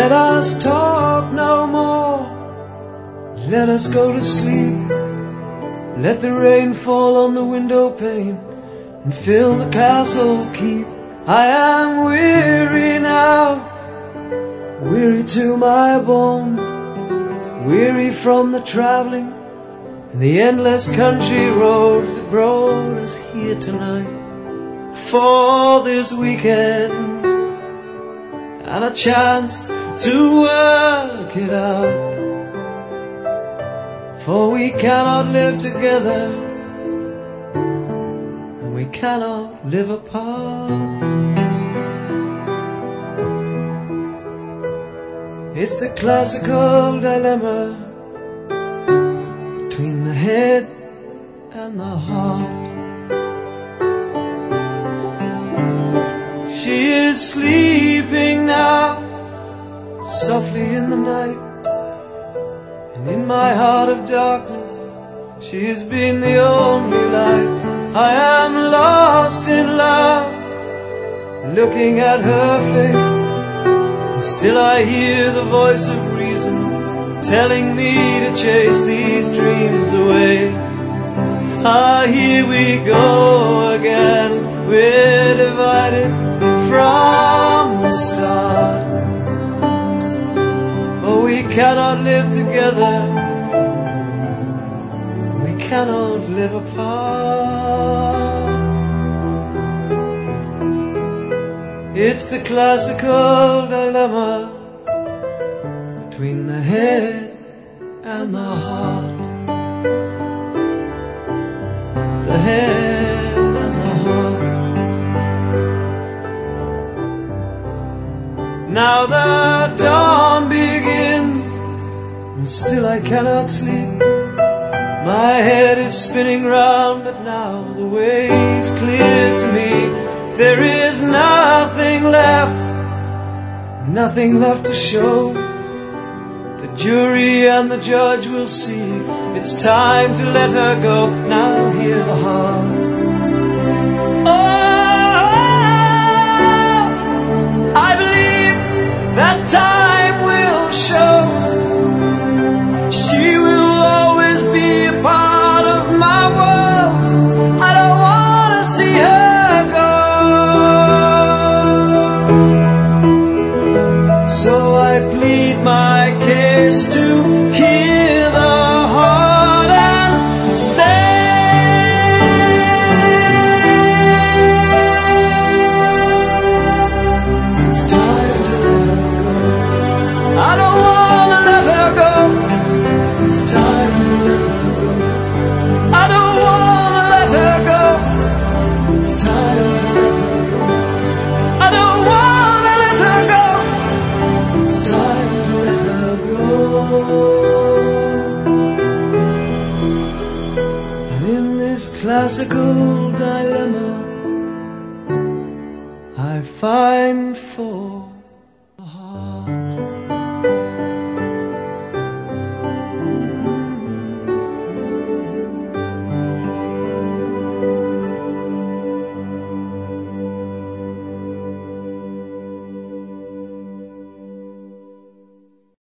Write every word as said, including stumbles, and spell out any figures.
Let us talk no more, let us go to sleep. Let the rain fall on the window pane and fill the castle keep. I am weary now, weary to my bones, weary from the travelling and the endless country roads that brought us here tonight for this weekend and a chance to work it out. For we cannot live together and we cannot live apart. It's the classical dilemma between the head and the heart. She is sleeping now, softly in the night, and in my heart of darkness she has been the only light. I am lost in love, looking at her face, and still I hear the voice of reason telling me to chase these dreams away. Ah, here we go again, we're divided from the start. Oh, we cannot live together, we cannot live apart. It's the classical dilemma between the head and the heart. The head and the heart. Now the dawn begins, and still I cannot sleep. My head is spinning round, but now the way is clear to me. There is nothing left, nothing left to show. The jury and the judge will see. It's time to let her go. Now hear the heart. That time will show. She will always be a part of my world. I don't want to see her go. So I plead my case to hear the heart and stay. It's time to let her go. I don't wanna let her go. It's time to let her go. I don't wanna let her go. It's time to let her go. I don't wanna let her go. It's time to let her go. And in this classical dilemma I find for